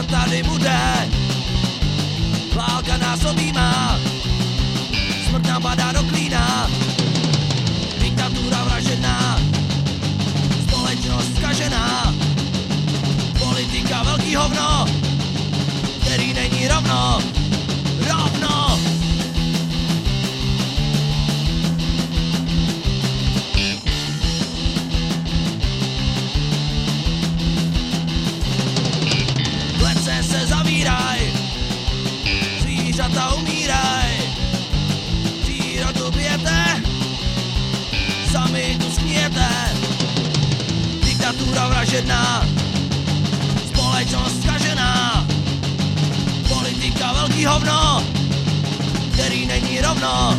tady bude. Válka nás objímá, smrt nám padá do klína. Diktatura vražedná, společnost zkažená, politika velký hovno, který není rovno. Klece se zavíraj, zvířata umíraj, přírodu bijete, sami tu schněte. Diktatura vražedná, společnost zkažená, politika velký hovno, který není rovno.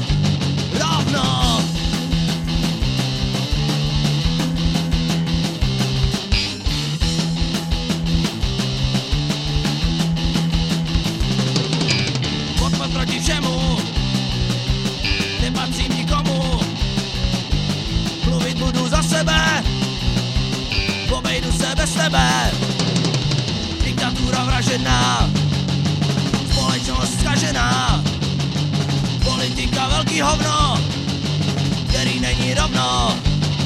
Odpad proti všemu, nepatřím nikomu, mluvit budu za sebe, obejdu se bez tebe. Diktatura vražedná, společnost zkažená, politika velký hovno, který není rovno.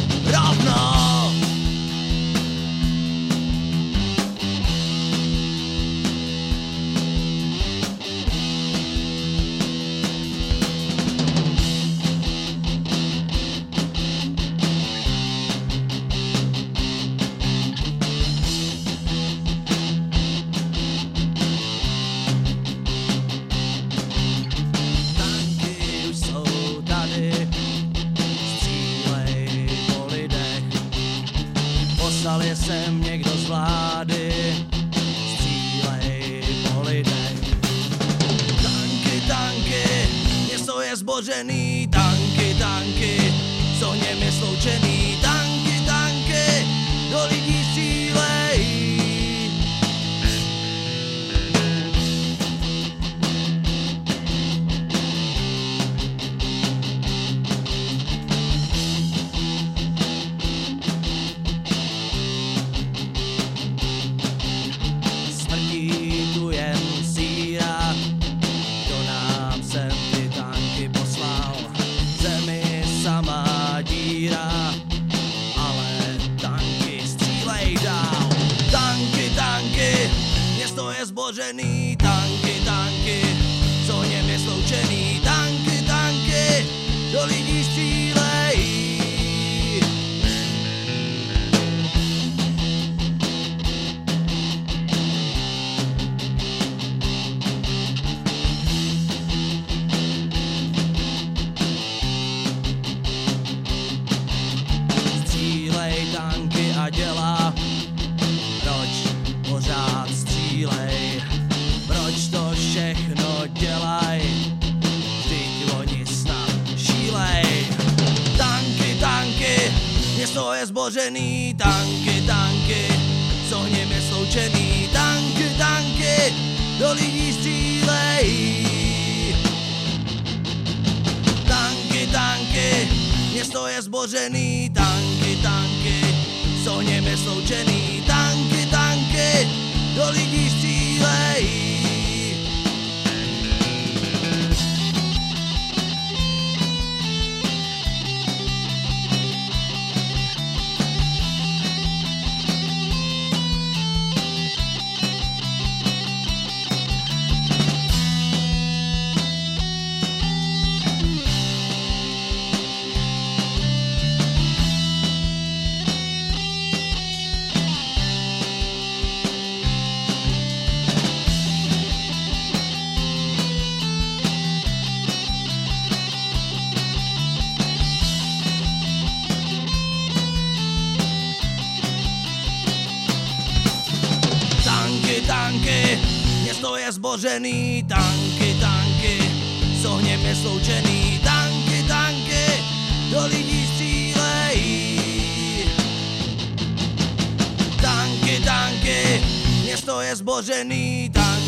Poslal je sem někdo z vlády, střílej po lidech. Tanky, město je zbořený, tanky, s ohněm je sloučený. Tanky, do lidí střílej. Město je zbořený, tanky, s ohněm je sloučený. Tanky, do lidí střílej. Střílej tanky a dělá, proč pořád střílej, proč to všechno dělaj, vždyť oni snad šílej. Tanky, město je zbořený, tanky, s ohněm je sloučený. Tanky, do lidí střílej. Tanky, město je zbořený, tanky, s ohněm je sloučený. Tanky, do lidí střílej. Tanky, město je zbořený, tanky, s ohněm je sloučený. Tanky, do lidí střílej. Tanky, město je zbořený, tanky.